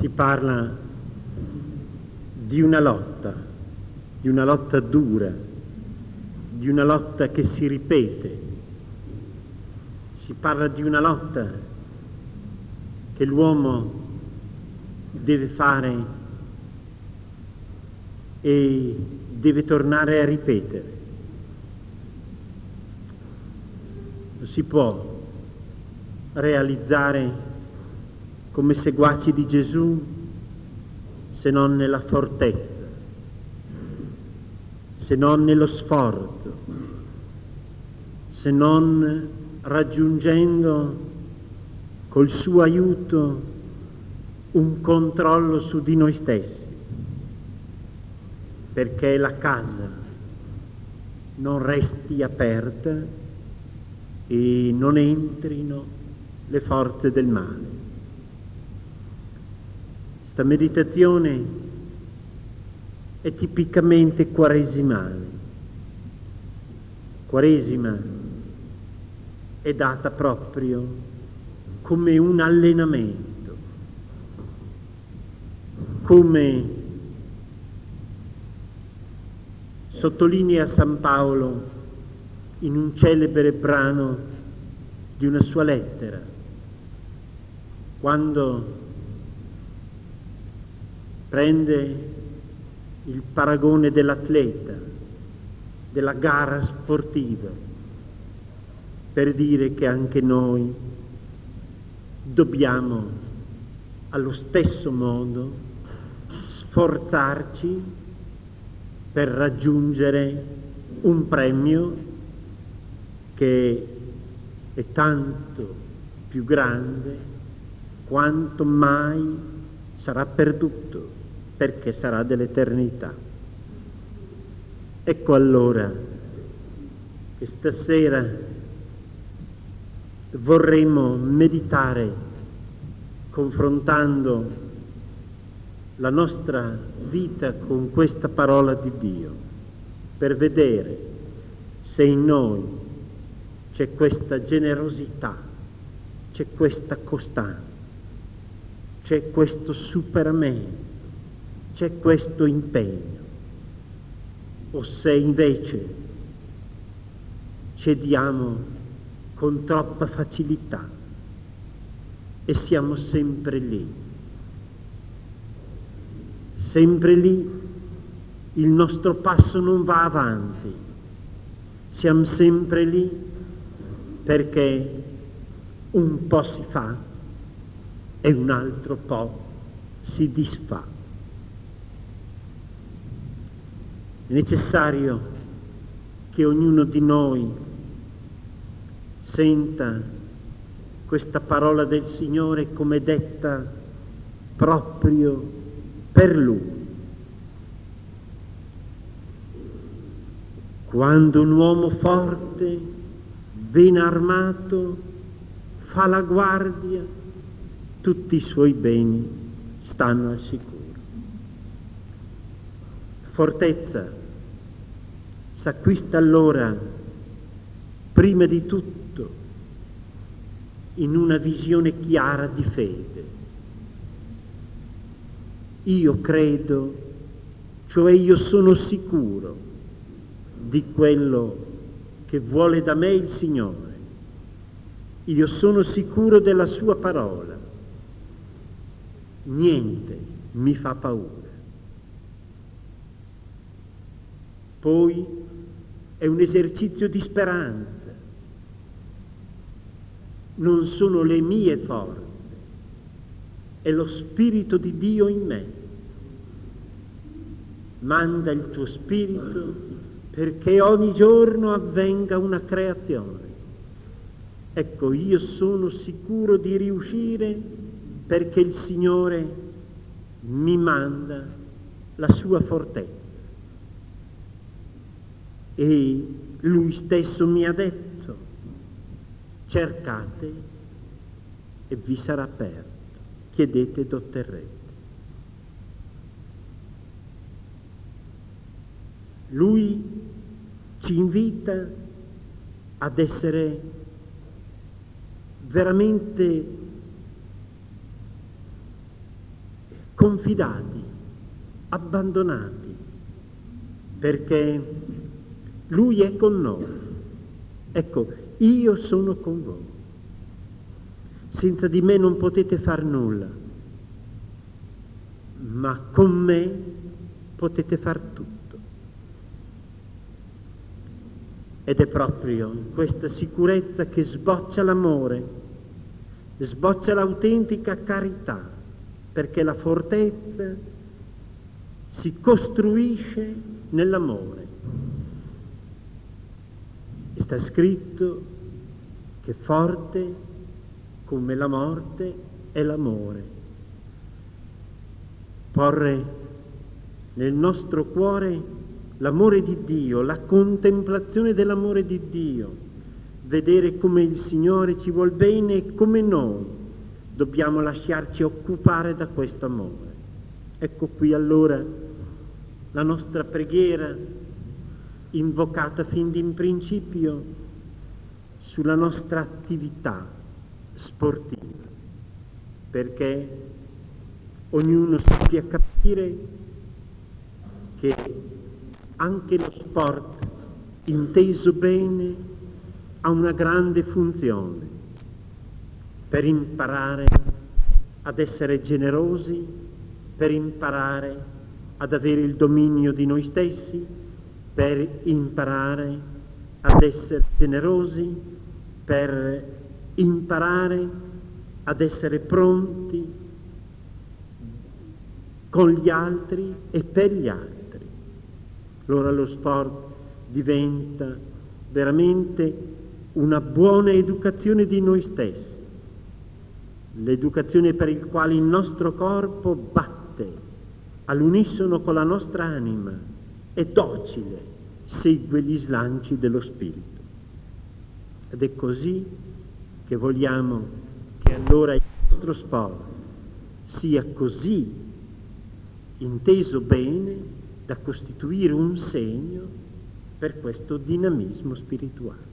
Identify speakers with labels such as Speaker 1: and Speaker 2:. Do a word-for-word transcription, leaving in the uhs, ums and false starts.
Speaker 1: si parla di una lotta, di una lotta dura, di una lotta che si ripete. Si parla di una lotta che l'uomo deve fare e deve tornare a ripetere. Non si può realizzare come seguaci di Gesù se non nella fortezza, se non nello sforzo, se non raggiungendo col suo aiuto un controllo su di noi stessi, perché la casa non resti aperta e non entrino le forze del male. Questa meditazione è tipicamente quaresimale. Quaresima è data proprio come un allenamento, come sottolinea San Paolo in un celebre brano di una sua lettera, quando prende il paragone dell'atleta, della gara sportiva, per dire che anche noi dobbiamo allo stesso modo sforzarci per raggiungere un premio che è tanto più grande quanto mai sarà perduto, perché sarà dell'eternità. Ecco allora che stasera vorremmo meditare confrontando la nostra vita con questa parola di Dio, per vedere se in noi c'è questa generosità, c'è questa costanza, c'è questo superamento, c'è questo impegno, o se invece cediamo con troppa facilità e siamo sempre lì, sempre lì, il nostro passo non va avanti, siamo sempre lì perché un po' si fa e un altro po' si disfa. È necessario che ognuno di noi senta questa parola del Signore come detta proprio per Lui. Quando un uomo forte, ben armato, fa la guardia, tutti i suoi beni stanno al sicuro. Fortezza s'acquista allora, prima di tutto, in una visione chiara di fede. Io credo, cioè io sono sicuro di quello che vuole da me il Signore. Io sono sicuro della sua parola. Niente mi fa paura. Poi è un esercizio di speranza. Non sono le mie forze, è lo Spirito di Dio in me. Manda il tuo Spirito perché ogni giorno avvenga una creazione. Ecco, io sono sicuro di riuscire perché il Signore mi manda la sua fortezza. E Lui stesso mi ha detto: cercate e vi sarà aperto, chiedete ed otterrete. Lui ci invita ad essere veramente confidati, abbandonati, perché Lui è con noi. Ecco, io sono con voi. Senza di me non potete far nulla, ma con me potete far tutto. Ed è proprio in questa sicurezza che sboccia l'amore, sboccia l'autentica carità, perché la fortezza si costruisce nell'amore. E sta scritto che forte come la morte è l'amore. Porre nel nostro cuore l'amore di Dio, la contemplazione dell'amore di Dio, vedere come il Signore ci vuol bene e come noi dobbiamo lasciarci occupare da questo amore. Ecco qui allora la nostra preghiera, invocata fin in principio sulla nostra attività sportiva, perché ognuno sappia capire che anche lo sport, inteso bene, ha una grande funzione per imparare ad essere generosi, per imparare ad avere il dominio di noi stessi, per imparare ad essere generosi, per imparare ad essere pronti con gli altri e per gli altri. Allora lo sport diventa veramente una buona educazione di noi stessi, l'educazione per il quale il nostro corpo batte all'unisono con la nostra anima, è docile, segue gli slanci dello spirito. Ed è così che vogliamo che allora il nostro sport sia così inteso bene da costituire un segno per questo dinamismo spirituale.